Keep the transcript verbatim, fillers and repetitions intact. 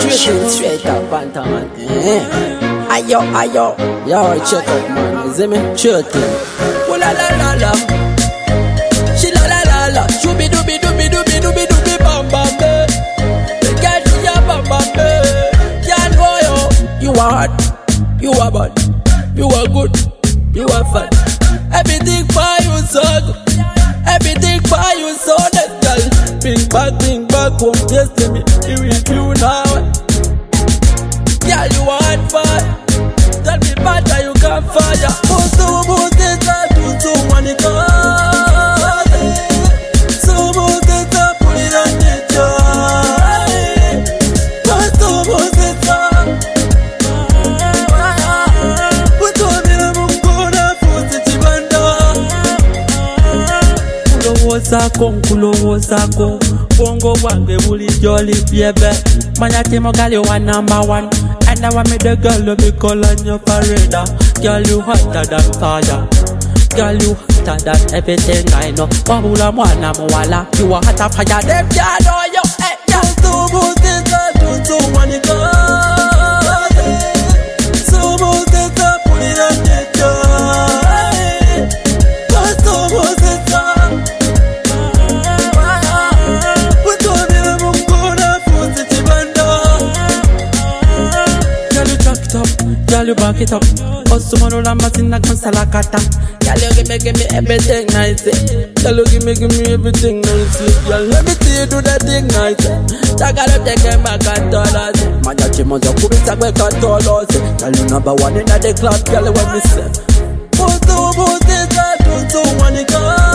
Straight, straight up, Panther, man. Eh. Ayo, ayo. Yo, check out, man. You see me? Sure thing. Oh, la, la, la, la. She la, la, la, la. Shooby, dooby, dooby, dooby, dooby, dooby, bam, bam, eh. The girl, she a bam, bam, eh. Can't go, yo. You are hot. You are bad. You are good. You are fat. Everything for you so good. Everything for you so that girl. Bring back, bring back home. Just let me be with you now. Girl, you want fire. Tell me better you can fire. Boost to boost it up, do to one it up. So boost it up, put it on the jar. Boost to boost it up. Put on the mungona, put it in banda. Kulo wosako, kulo wosako. Bongo wange buli jolly baby. Manya timo girl you are number one. And I want me the girl to be call on your parade. Girl you hotter than fire. Girl you hotter than everything I know. Babula mwana mwala. You are hotter fire. Them girl know you. Hey, girl to boost it up, do to one it go. So boost it up, put it on the jar. Just to boost it up. Put on the mungona, put it in banda. Girl, you back it up. Osumano lamba sinna konsalakata. Girl, you give me, give me everything nice. Girl, you give me, give me everything nice. Girl, let me see you do that thing nice. I gotta take him back and tell us. Manya chimoza kubita kwe katolo. Girl, you number one in the club. Girl, when me say, boost to boost it up, do to one it go.